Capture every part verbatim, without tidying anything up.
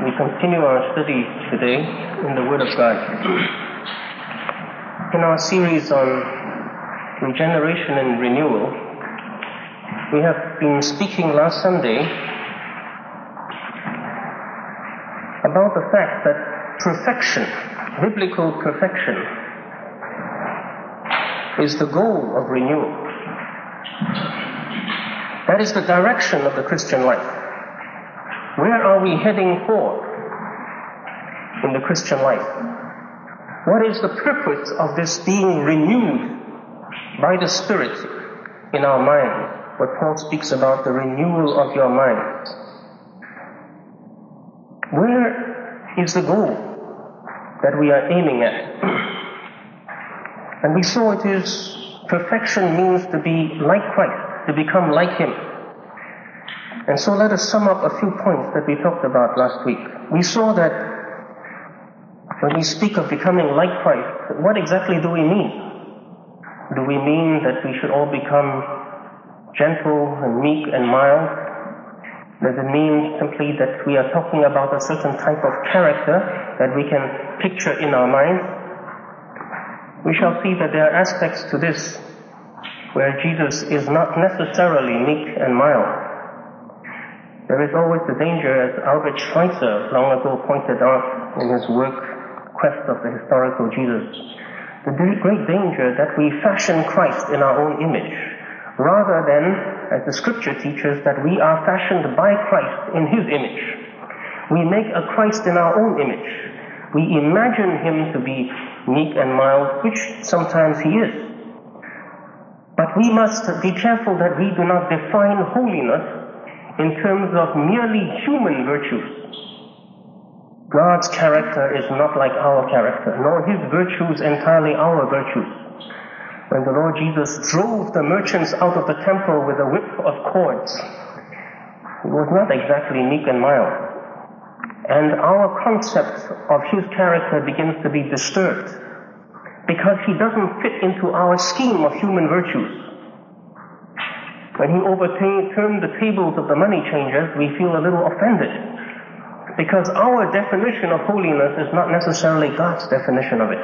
We continue our study today in the Word of God. In our series on regeneration and renewal, we have been speaking last Sunday about the fact that perfection, biblical perfection, is the goal of renewal. That is the direction of the Christian life. Where are we heading for in the Christian life? What is the purpose of this being renewed by the Spirit in our mind? What Paul speaks about, the renewal of your mind. Where is the goal that we are aiming at? And we saw it is perfection means to be like Christ, to become like Him. And so let us sum up a few points that we talked about last week. We saw that when we speak of becoming like Christ, what exactly do we mean? Do we mean that we should all become gentle and meek and mild? Does it mean simply that we are talking about a certain type of character that we can picture in our mind? We shall see that there are aspects to this where Jesus is not necessarily meek and mild. There is always the danger, as Albert Schweitzer long ago pointed out in his work, Quest of the Historical Jesus, the great danger that we fashion Christ in our own image, rather than, as the Scripture teaches, that we are fashioned by Christ in His image. We make a Christ in our own image. We imagine Him to be meek and mild, which sometimes He is. But we must be careful that we do not define holiness in terms of merely human virtues. God's character is not like our character, nor His virtues entirely our virtues. When the Lord Jesus drove the merchants out of the temple with a whip of cords, He was not exactly meek and mild. And our concept of His character begins to be disturbed, because He doesn't fit into our scheme of human virtues. When He overturned the tables of the money changers, we feel a little offended, because our definition of holiness is not necessarily God's definition of it.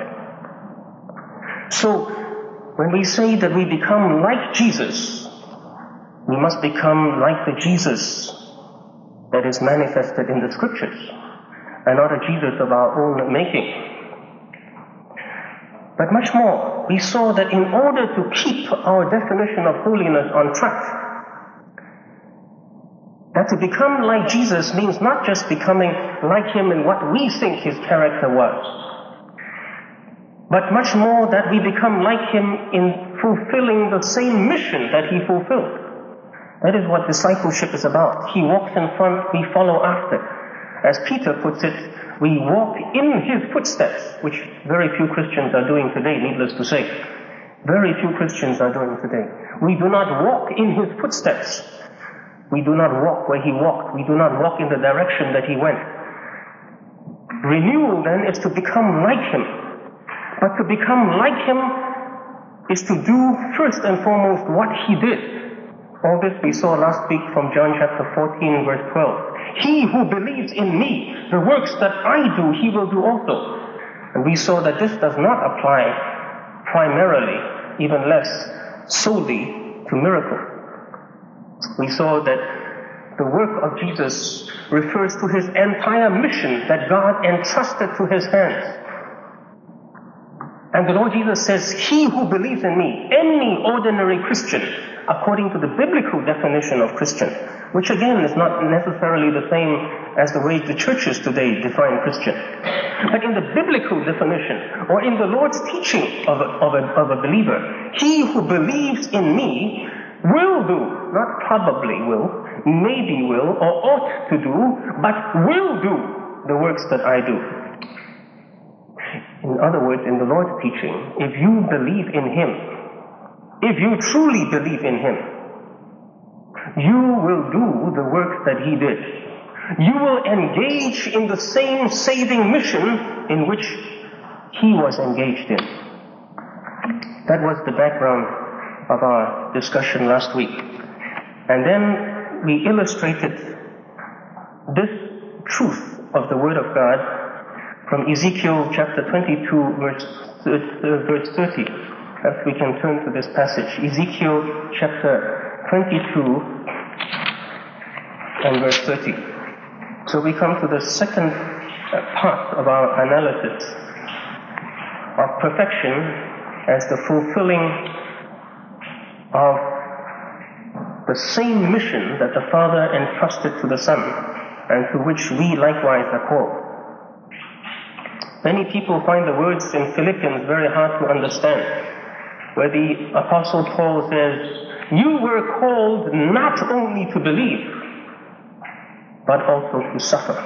So, when we say that we become like Jesus, we must become like the Jesus that is manifested in the Scriptures, and not a Jesus of our own making. But much more, we saw that in order to keep our definition of holiness on track, that to become like Jesus means not just becoming like Him in what we think His character was, but much more that we become like Him in fulfilling the same mission that He fulfilled. That is what discipleship is about. He walks in front, we follow after. As Peter puts it, we walk in His footsteps, which very few Christians are doing today, needless to say. Very few Christians are doing today. We do not walk in His footsteps. We do not walk where He walked. We do not walk in the direction that He went. Renewal, then, is to become like Him. But to become like Him is to do first and foremost what He did. All this we saw last week from John chapter fourteen, verse twelve. He who believes in me, the works that I do, he will do also. And we saw that this does not apply primarily, even less solely, to miracles. We saw that the work of Jesus refers to His entire mission that God entrusted to His hands. And the Lord Jesus says, he who believes in me, any ordinary Christian, according to the biblical definition of Christian, which again is not necessarily the same as the way the churches today define Christian. But in the biblical definition, or in the Lord's teaching of a, of a, of a believer, he who believes in me will do, not probably will, maybe will, or ought to do, but will do the works that I do. In other words, in the Lord's teaching, if you believe in Him, if you truly believe in Him, you will do the works that He did. You will engage in the same saving mission in which He was engaged in. That was the background of our discussion last week. And then we illustrated this truth of the Word of God from Ezekiel chapter twenty-two, verse, uh, verse thirty. Perhaps we can turn to this passage. Ezekiel chapter twenty-two and verse thirty. So we come to the second uh, part of our analysis of perfection as the fulfilling of the same mission that the Father entrusted to the Son, and to which we likewise are called. Many people find the words in Philippians very hard to understand, where the Apostle Paul says, "You were called not only to believe, but also to suffer."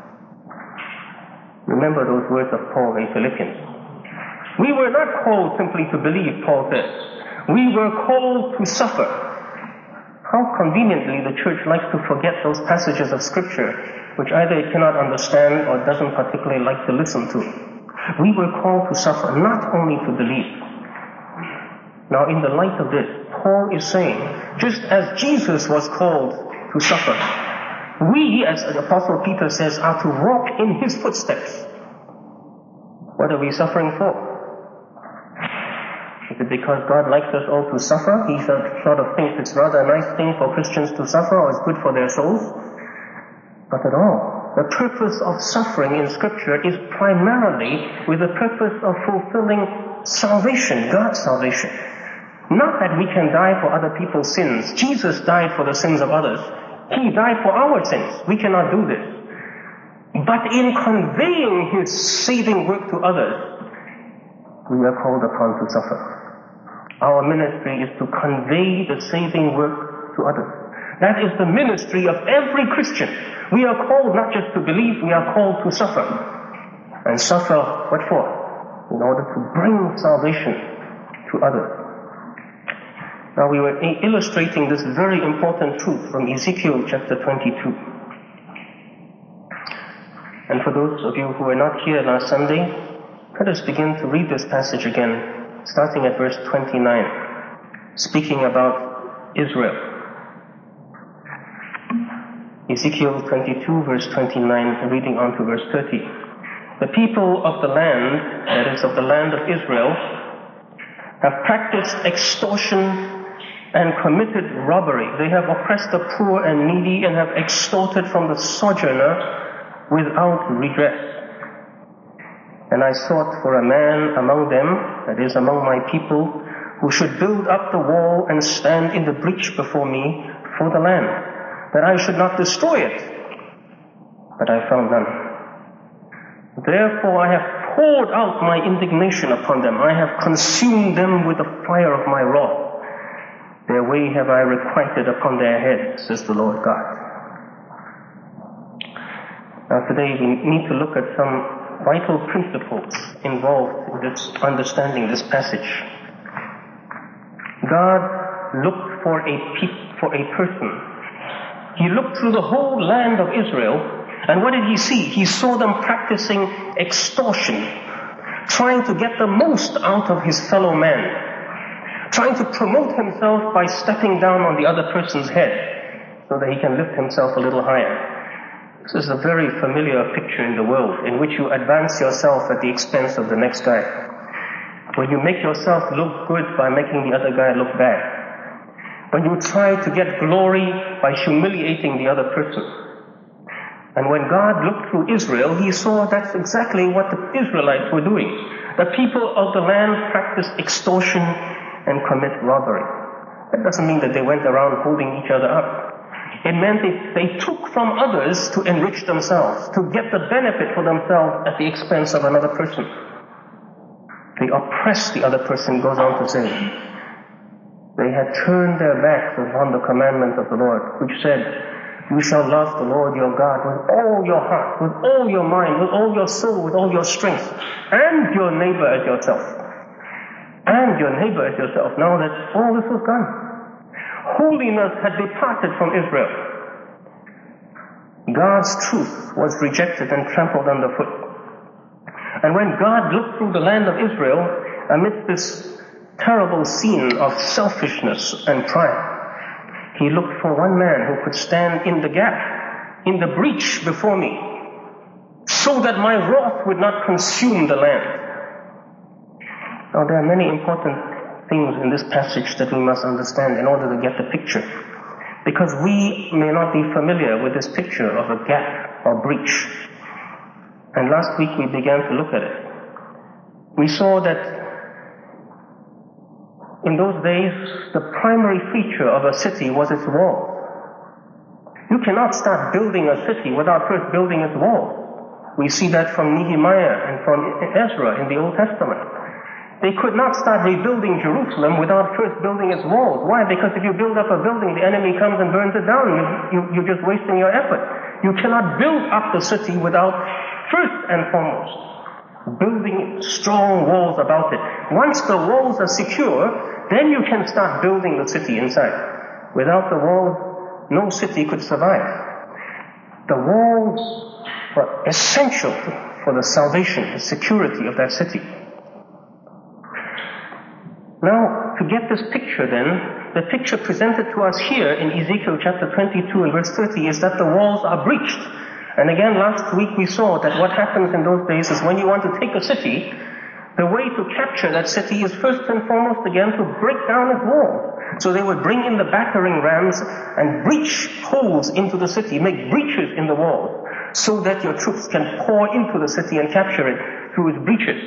Remember those words of Paul in Philippians. We were not called simply to believe, Paul says. We were called to suffer. How conveniently the church likes to forget those passages of Scripture which either it cannot understand or doesn't particularly like to listen to. We were called to suffer, not only to believe. Now, in the light of this, Paul is saying, just as Jesus was called to suffer, we, as the Apostle Peter says, are to walk in his footsteps. What are we suffering for? Is it because God likes us all to suffer? He sort of thinks it's rather a nice thing for Christians to suffer, or it's good for their souls? Not at all. The purpose of suffering in Scripture is primarily with the purpose of fulfilling salvation, God's salvation. Not that we can die for other people's sins. Jesus died for the sins of others. He died for our sins. We cannot do this. But in conveying His saving work to others, we are called upon to suffer. Our ministry is to convey the saving work to others. That is the ministry of every Christian. We are called not just to believe, we are called to suffer. And suffer, what for? In order to bring salvation to others. Now we were illustrating this very important truth from Ezekiel chapter twenty-two. And for those of you who were not here last Sunday, let us begin to read this passage again, starting at verse twenty-nine, speaking about Israel. Ezekiel twenty-two, verse twenty-nine, reading on to verse thirty. The people of the land, that is of the land of Israel, have practiced extortion and committed robbery. They have oppressed the poor and needy and have extorted from the sojourner without redress. And I sought for a man among them, that is among my people, who should build up the wall and stand in the breach before me for the land, that I should not destroy it. But I found none. Therefore I have poured out my indignation upon them. I have consumed them with the fire of my wrath. Their way have I requited upon their heads, says the Lord God. Now today we need to look at some vital principles involved in this, understanding this passage. God looked for a pe- for a person. He looked through the whole land of Israel, and what did he see? He saw them practicing extortion, trying to get the most out of his fellow man, trying to promote himself by stepping down on the other person's head so that he can lift himself a little higher. This is a very familiar picture in the world, in which you advance yourself at the expense of the next guy, when you make yourself look good by making the other guy look bad, when you try to get glory by humiliating the other person. And when God looked through Israel, He saw that's exactly what the Israelites were doing. The people of the land practiced extortion and commit robbery. That doesn't mean that they went around holding each other up. It meant they, they took from others to enrich themselves, to get the benefit for themselves at the expense of another person. They oppressed the other person, goes on to say. They had turned their backs upon the commandment of the Lord, which said, "You shall love the Lord your God with all your heart, with all your mind, with all your soul, with all your strength, and your neighbor as yourself." And your neighbor as yourself. Now that all this was done, holiness had departed from Israel. God's truth was rejected and trampled underfoot. And when God looked through the land of Israel, amidst this terrible scene of selfishness and pride, He looked for one man who could stand in the gap, in the breach before me, so that my wrath would not consume the land. Now there are many important things in this passage that we must understand in order to get the picture. Because we may not be familiar with this picture of a gap or breach. And last week we began to look at it. We saw that in those days the primary feature of a city was its walls. You cannot start building a city without first building its walls. We see that from Nehemiah and from Ezra in the Old Testament. They could not start rebuilding Jerusalem without first building its walls. Why? Because if you build up a building, the enemy comes and burns it down. You, you, you're just wasting your effort. You cannot build up the city without first and foremost building strong walls about it. Once the walls are secure, then you can start building the city inside. Without the walls, no city could survive. The walls were essential for the salvation, the security of that city. Now, to get this picture then, the picture presented to us here in Ezekiel chapter twenty-two and verse thirty is that the walls are breached. And again, last week we saw that what happens in those days is when you want to take a city, the way to capture that city is first and foremost again to break down its walls. So they would bring in the battering rams and breach holes into the city, make breaches in the walls, so that your troops can pour into the city and capture it through its breaches.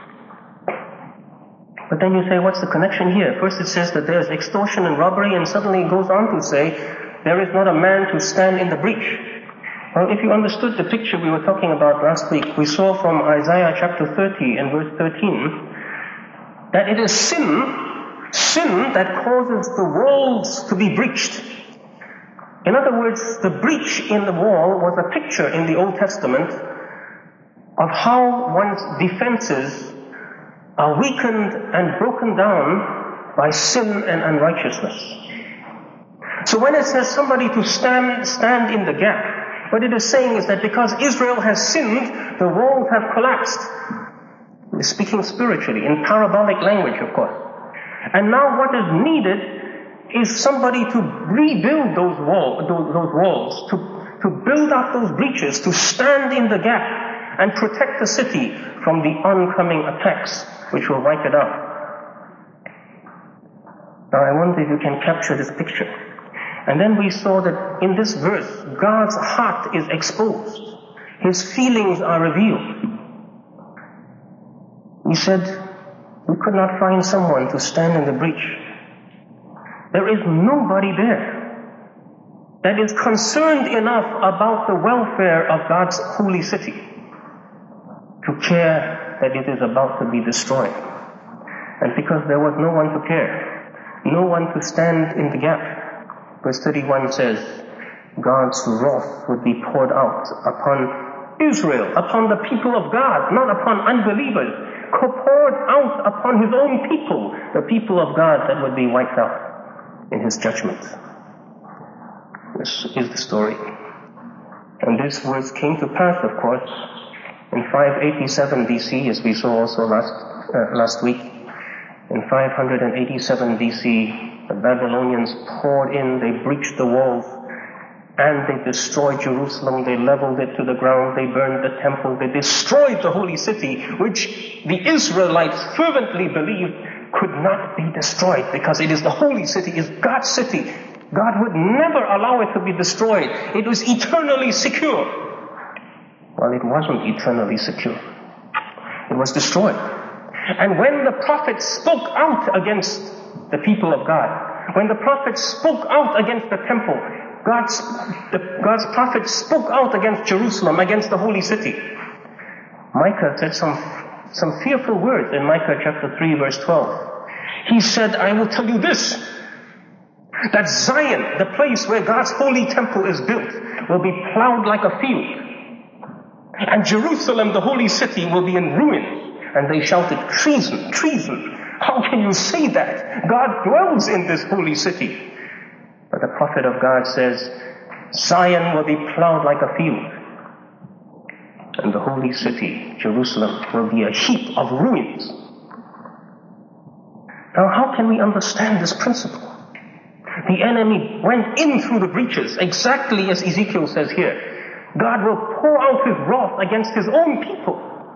But then you say, what's the connection here? First it says that there's extortion and robbery, and suddenly it goes on to say, there is not a man to stand in the breach. Well, if you understood the picture we were talking about last week, we saw from Isaiah chapter thirty and verse thirteen, that it is sin, sin that causes the walls to be breached. In other words, the breach in the wall was a picture in the Old Testament of how one's defenses are weakened and broken down by sin and unrighteousness. So when it says somebody to stand, stand in the gap, what it is saying is that because Israel has sinned, the walls have collapsed. It's speaking spiritually, in parabolic language, of course. And now what is needed is somebody to rebuild those, wall, those, those walls, to, to build up those breaches, to stand in the gap and protect the city from the oncoming attacks which will wipe it out. Now I wonder if you can capture this picture. And then we saw that in this verse, God's heart is exposed. His feelings are revealed. He said, we could not find someone to stand in the breach. There is nobody there that is concerned enough about the welfare of God's holy city to care that it is about to be destroyed. And because there was no one to care, no one to stand in the gap, verse thirty-one says, God's wrath would be poured out upon Israel, upon the people of God, not upon unbelievers, poured out upon his own people, the people of God that would be wiped out in his judgment. This is the story. And these words came to pass, of course, in five eighty-seven B C, as we saw also last uh, last week. In five eighty-seven B C, the Babylonians poured in, they breached the walls, and they destroyed Jerusalem, they leveled it to the ground, they burned the temple, they destroyed the holy city, which the Israelites fervently believed could not be destroyed, because it is the holy city, it is God's city. God would never allow it to be destroyed. It was eternally secure. Well, it wasn't eternally secure. It was destroyed. And when the prophets spoke out against the people of God, when the prophets spoke out against the temple, God's, the, God's prophets spoke out against Jerusalem, against the holy city. Micah said some, some fearful words in Micah chapter three, verse twelve. He said, I will tell you this, that Zion, the place where God's holy temple is built, will be plowed like a field. And Jerusalem, the holy city, will be in ruins. And they shouted, treason, treason. How can you say that? God dwells in this holy city. But the prophet of God says, Zion will be plowed like a field. And the holy city, Jerusalem, will be a heap of ruins. Now how can we understand this principle? The enemy went in through the breaches, exactly as Ezekiel says here. God will pour out his wrath against his own people.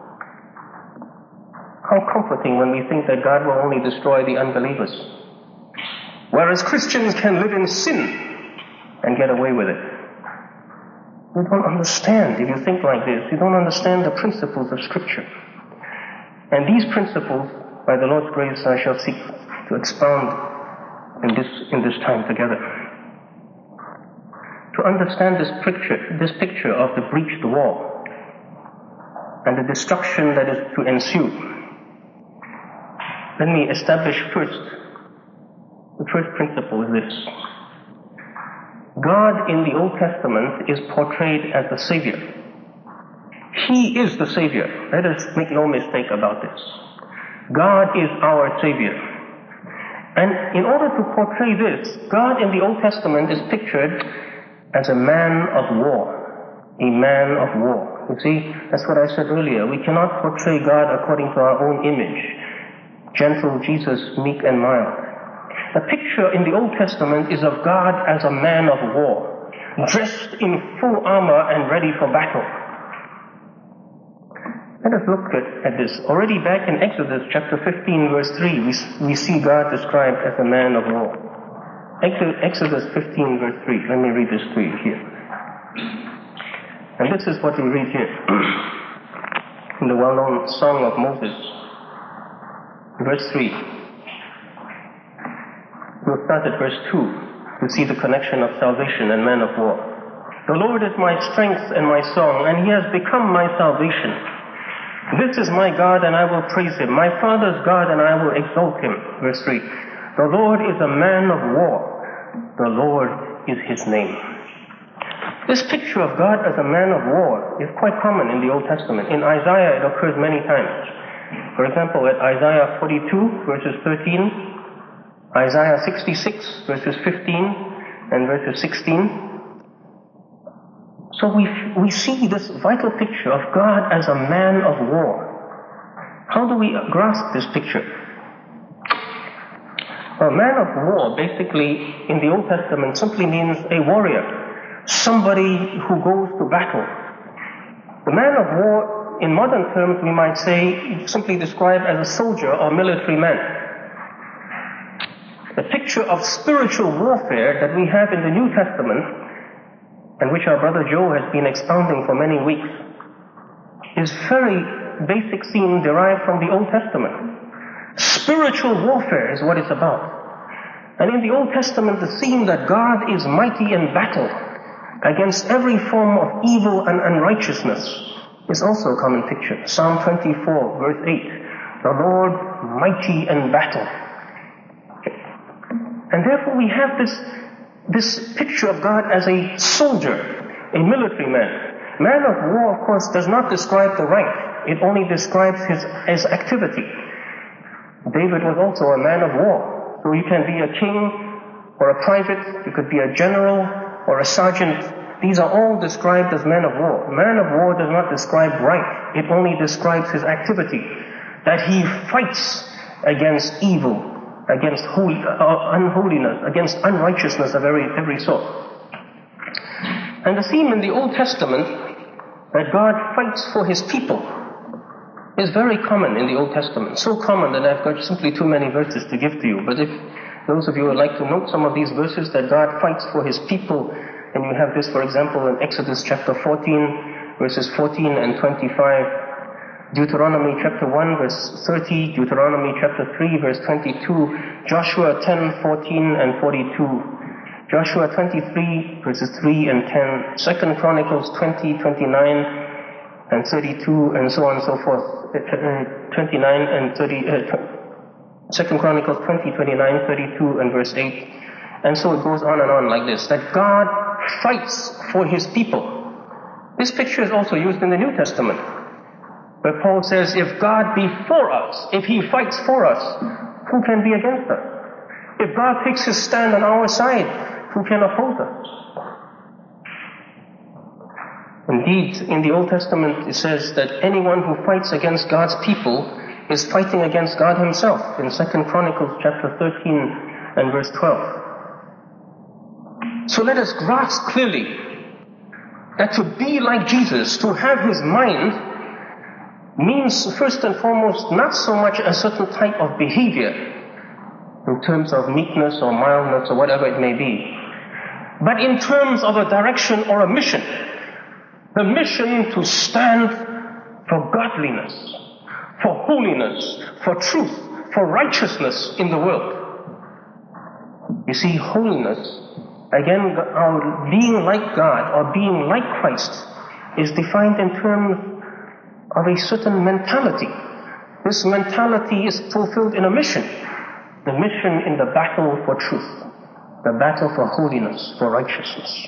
How comforting when we think that God will only destroy the unbelievers, whereas Christians can live in sin and get away with it. You don't understand. If you think like this, you don't understand the principles of Scripture. And these principles, by the Lord's grace, I shall seek to expound in this in this time together. To understand this picture, this picture of the breached wall and the destruction that is to ensue, let me establish first, the first principle is this. God in the Old Testament is portrayed as the Savior. He is the Savior. Let us make no mistake about this. God is our Savior. And in order to portray this, God in the Old Testament is pictured as a man of war. A man of war. You see, that's what I said earlier. We cannot portray God according to our own image. Gentle Jesus, meek and mild. The picture in the Old Testament is of God as a man of war, dressed in full armor and ready for battle. Let us look at, at this. Already back in Exodus chapter fifteen verse three, we, we see God described as a man of war. Exodus fifteen verse three. Let me read this to you here. And this is what we read here in the well-known Song of Moses. Verse three. We'll start at verse two to see the connection of salvation and man of war. The Lord is my strength and my song, and he has become my salvation. This is my God, and I will praise him. My Father's God, and I will exalt him. Verse three. The Lord is a man of war. The Lord is his name. This picture of God as a man of war is quite common in the Old Testament. In Isaiah, it occurs many times. For example, at Isaiah forty-two, verses thirteen, Isaiah sixty-six, verses fifteen and verses sixteen. So we we see this vital picture of God as a man of war. How do we grasp this picture? A man of war, basically, in the Old Testament, simply means a warrior, somebody who goes to battle. The man of war, in modern terms, we might say, simply described as a soldier or military man. The picture of spiritual warfare that we have in the New Testament, and which our brother Joe has been expounding for many weeks, is very basic theme derived from the Old Testament. Spiritual warfare is what it's about. And in the Old Testament, the theme that God is mighty in battle against every form of evil and unrighteousness is also a common picture. Psalm twenty-four, verse eight. The Lord mighty in battle. And therefore we have this, this picture of God as a soldier, a military man. Man of war, of course, does not describe the rank. It only describes his, his activity. David was also a man of war. So you can be a king or a private, you could be a general or a sergeant. These are all described as men of war. Man of war does not describe rank. It only describes his activity. That he fights against evil, against holy, uh, unholiness, against unrighteousness of every, every sort. And the theme in the Old Testament, that God fights for his people, is very common in the Old Testament. So common that I've got simply too many verses to give to you. But if those of you would like to note some of these verses, that God fights for his people, and you have this, for example, in Exodus chapter fourteen, verses fourteen and twenty-five, Deuteronomy chapter one, verse thirty, Deuteronomy chapter three, verse twenty-two, Joshua ten, fourteen and forty-two, Joshua twenty-three, verses three and ten, Second Chronicles twenty, twenty-nine and thirty-two, and so on and so forth, twenty-nine and thirty, uh, Second Chronicles twenty, twenty-nine, thirty-two and verse eight, and so it goes on and on like this, that God fights for his people. This picture is also used in the New Testament, where Paul says, if God be for us, if he fights for us, who can be against us? If God takes his stand on our side, who can oppose us? Indeed, in the Old Testament it says that anyone who fights against God's people is fighting against God himself, in Second Chronicles chapter thirteen and verse twelve. So let us grasp clearly that to be like Jesus, to have his mind, means first and foremost not so much a certain type of behavior in terms of meekness or mildness or whatever it may be, but in terms of a direction or a mission. The mission to stand for godliness, for holiness, for truth, for righteousness in the world. You see, holiness, again, our being like God or being like Christ is defined in terms of a certain mentality. This mentality is fulfilled in a mission. The mission in the battle for truth, the battle for holiness, for righteousness.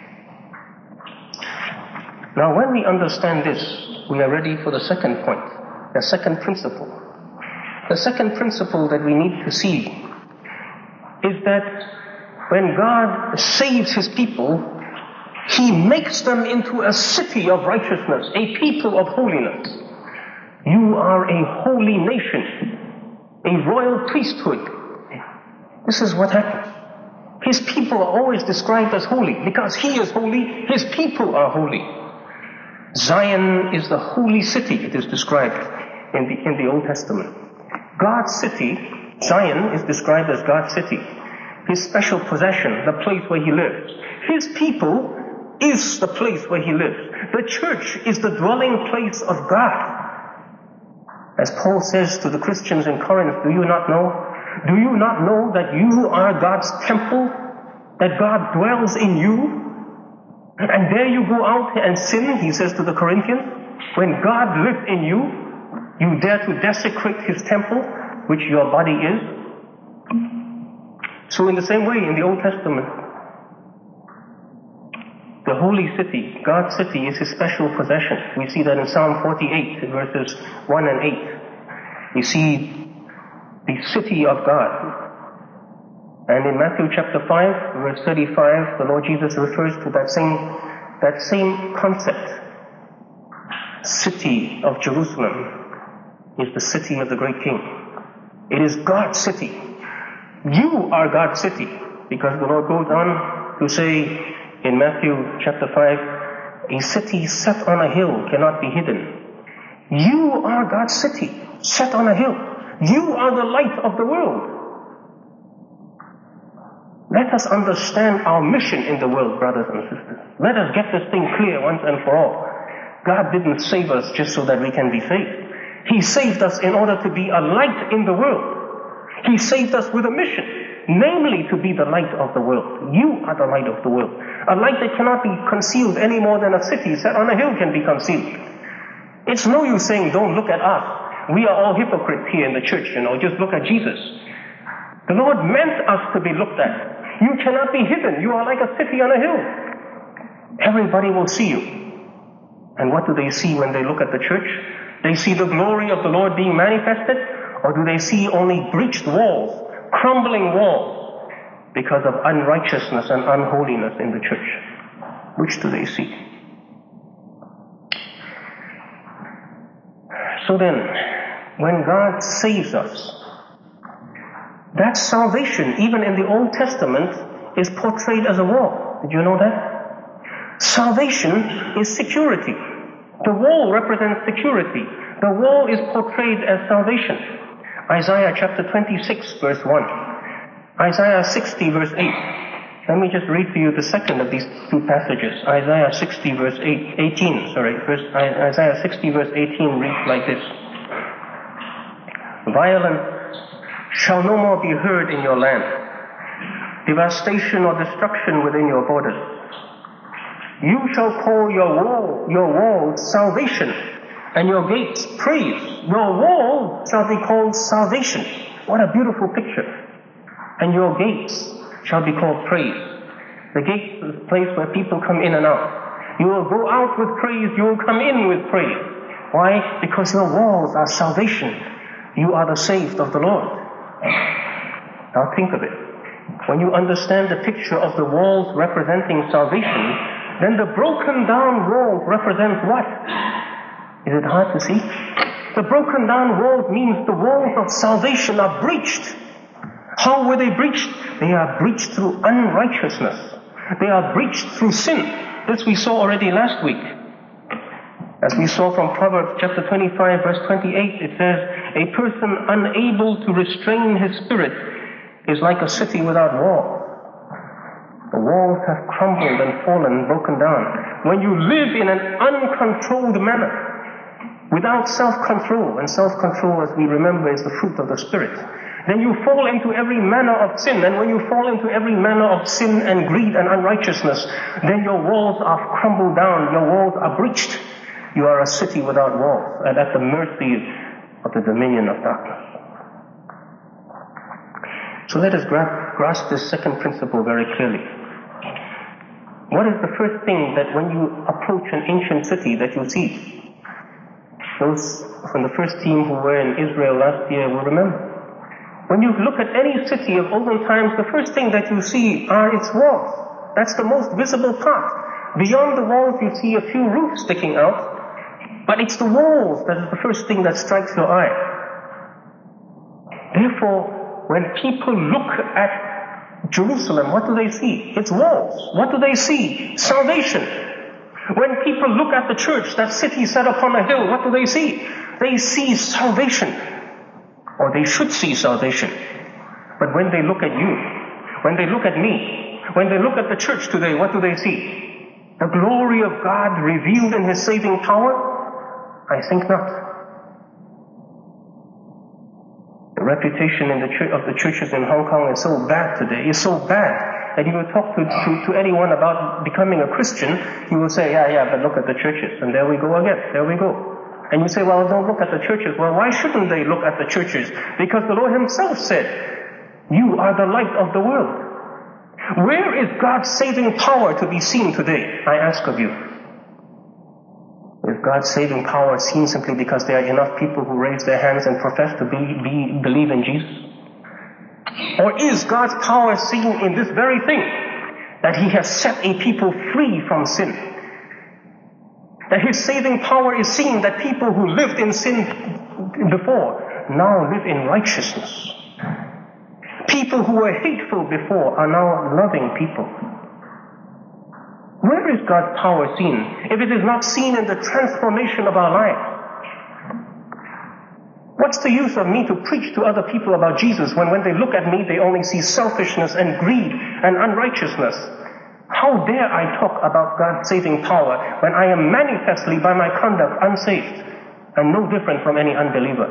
Now, when we understand this, we are ready for the second point, the second principle. The second principle that we need to see is that when God saves his people, he makes them into a city of righteousness, a people of holiness. You are a holy nation, a royal priesthood. This is what happens. His people are always described as holy. Because he is holy, his people are holy. Zion is the holy city, it is described in the, in the Old Testament. God's city, Zion, is described as God's city. His special possession, the place where he lives. His people is the place where he lives. The church is the dwelling place of God. As Paul says to the Christians in Corinth, do you not know? Do you not know that you are God's temple? That God dwells in you? And there you go out and sin, he says to the Corinthians. When God lives in you, you dare to desecrate his temple, which your body is. So in the same way, in the Old Testament, the holy city, God's city, is his special possession. We see that in Psalm forty-eight, verses one and eight. We see the city of God. And in Matthew chapter five, verse thirty-five, the Lord Jesus refers to that same, that same concept. City of Jerusalem is the city of the great King. It is God's city. You are God's city, because the Lord goes on to say in Matthew chapter five, a city set on a hill cannot be hidden. You are God's city, set on a hill. You are the light of the world. Let us understand our mission in the world, brothers and sisters. Let us get this thing clear once and for all. God didn't save us just so that we can be saved. He saved us in order to be a light in the world. He saved us with a mission, namely to be the light of the world. You are the light of the world. A light that cannot be concealed any more than a city set on a hill can be concealed. It's no use saying, don't look at us. We are all hypocrites here in the church, you know, just look at Jesus. The Lord meant us to be looked at. You cannot be hidden. You are like a city on a hill. Everybody will see you. And what do they see when they look at the church? They see the glory of the Lord being manifested, or do they see only breached walls, crumbling walls, because of unrighteousness and unholiness in the church? Which do they see? So then, when God saves us, that salvation, even in the Old Testament, is portrayed as a wall. Did you know that? Salvation is security. The wall represents security. The wall is portrayed as salvation. Isaiah chapter twenty-six, verse one. Isaiah sixty, verse eight. Let me just read for you the second of these two passages. Isaiah sixty, verse eight, eighteen. Sorry, verse, Isaiah sixty, verse eighteen reads like this. Violence shall no more be heard in your land, devastation or destruction within your borders. You shall call your wall, your walls salvation, and your gates praise. Your wall shall be called salvation. What a beautiful picture. And your gates shall be called praise. The gate is the place where people come in and out. You will go out with praise, you will come in with praise. Why? Because your walls are salvation. You are the saved of the Lord. Now think of it. When you understand the picture of the walls representing salvation, then the broken down walls represent what? Is it hard to see? The broken down walls means the walls of salvation are breached. How were they breached? They are breached through unrighteousness. They are breached through sin. This we saw already last week. As we saw from Proverbs chapter twenty-five, verse twenty-eight, it says, a person unable to restrain his spirit is like a city without walls. The walls have crumbled and fallen, broken down. When you live in an uncontrolled manner, without self-control, and self-control, as we remember, is the fruit of the Spirit, then you fall into every manner of sin. And when you fall into every manner of sin and greed and unrighteousness, then your walls are crumbled down, your walls are breached. You are a city without walls and at the mercy of the dominion of darkness. So let us gra- grasp this second principle very clearly. What is the first thing that when you approach an ancient city that you see? Those from the first team who were in Israel last year will remember. When you look at any city of olden times, the first thing that you see are its walls. That's the most visible part. Beyond the walls you see a few roofs sticking out, but it's the walls that is the first thing that strikes your eye. Therefore, when people look at Jerusalem, what do they see? Its walls. What do they see? Salvation. When people look at the church, that city set upon a hill, what do they see? They see salvation. Or they should see salvation. But when they look at you, when they look at me, when they look at the church today, what do they see? The glory of God revealed in His saving power? I think not. The reputation in the church, of the churches in Hong Kong is so bad today, is so bad, that you will talk to, to, to anyone about becoming a Christian, he will say, yeah, yeah, but look at the churches. And there we go again, there we go. And you say, well, don't look at the churches. Well, why shouldn't they look at the churches? Because the Lord Himself said, you are the light of the world. Where is God's saving power to be seen today? I ask of you. Is God's saving power seen simply because there are enough people who raise their hands and profess to be, be, believe in Jesus? Or is God's power seen in this very thing, that He has set a people free from sin? That His saving power is seen that people who lived in sin before now live in righteousness. People who were hateful before are now loving people. Where is God's power seen if it is not seen in the transformation of our lives? What's the use of me to preach to other people about Jesus when when they look at me they only see selfishness and greed and unrighteousness? How dare I talk about God's saving power when I am manifestly by my conduct unsaved and no different from any unbeliever?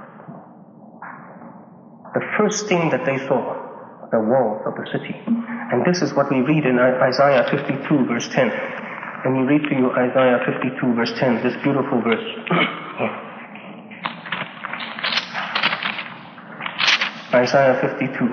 The first thing that they saw, the walls of the city. And this is what we read in Isaiah fifty-two verse ten. Let me read to you Isaiah fifty-two verse ten, this beautiful verse. Isaiah fifty-two.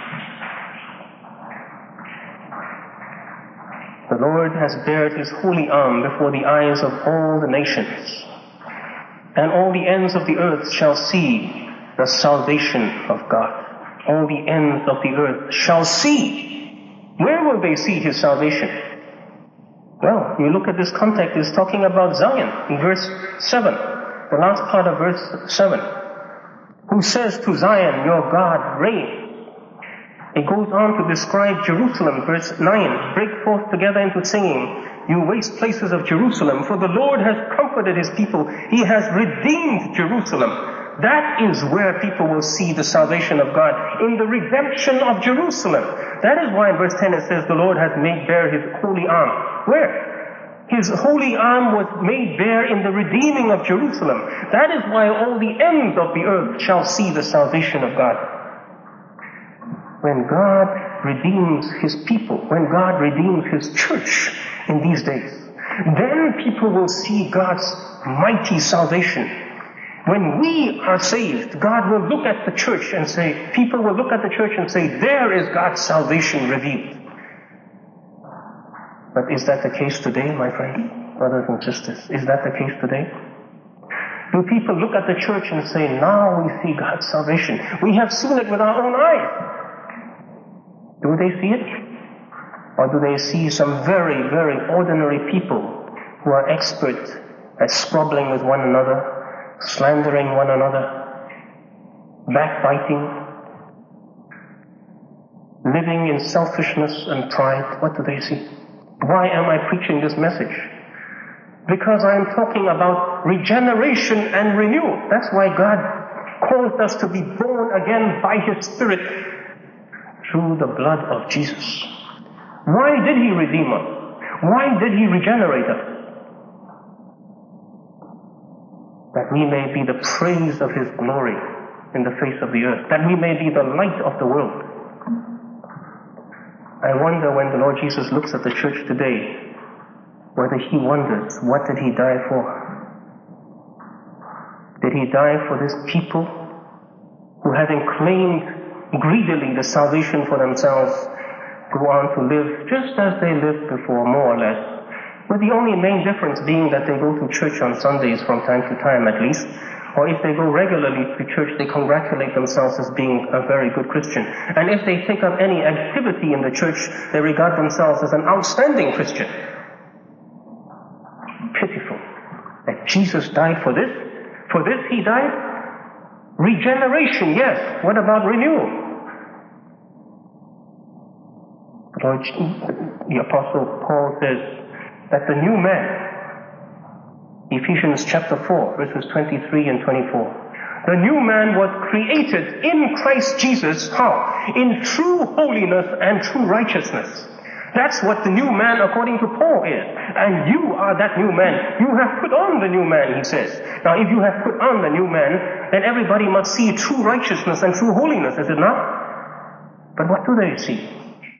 The Lord has bared His holy arm before the eyes of all the nations, and all the ends of the earth shall see the salvation of God. All the ends of the earth shall see. Where will they see His salvation? Well, you look at this context, it's talking about Zion in verse seven, the last part of verse seven. Who says to Zion, your God reigns. It goes on to describe Jerusalem, verse nine. Break forth together into singing, you waste places of Jerusalem, for the Lord has comforted His people. He has redeemed Jerusalem. That is where people will see the salvation of God, in the redemption of Jerusalem. That is why in verse ten it says, the Lord has made bare His holy arm. Where? His holy arm was made bare in the redeeming of Jerusalem. That is why all the ends of the earth shall see the salvation of God. When God redeems His people, when God redeems His church in these days, then people will see God's mighty salvation. When we are saved, God will look at the church and say, people will look at the church and say, there is God's salvation revealed. But is that the case today, my friends, brothers and sisters? Is that the case today? Do people look at the church and say, now we see God's salvation? We have seen it with our own eyes. Do they see it? Or do they see some very, very ordinary people who are expert at squabbling with one another, slandering one another, backbiting, living in selfishness and pride? What do they see? Why am I preaching this message? Because I am talking about regeneration and renewal. That's why God calls us to be born again by His Spirit through the blood of Jesus. Why did He redeem us? Why did He regenerate us? That we may be the praise of His glory in the face of the earth. That we may be the light of the world. I wonder when the Lord Jesus looks at the church today, whether He wonders, what did He die for? Did He die for this people who, having claimed greedily the salvation for themselves, go on to live just as they lived before, more or less, with the only main difference being that they go to church on Sundays from time to time at least, or if they go regularly to church, they congratulate themselves as being a very good Christian. And if they take up any activity in the church, they regard themselves as an outstanding Christian. Pitiful that Jesus died for this. For this He died. Regeneration, yes. What about renewal? Lord, the Apostle Paul says that the new man, Ephesians chapter four, verses twenty-three and twenty-four. The new man was created in Christ Jesus, how? In true holiness and true righteousness. That's what the new man according to Paul is. And you are that new man. You have put on the new man, he says. Now if you have put on the new man, then everybody must see true righteousness and true holiness, is it not? But what do they see?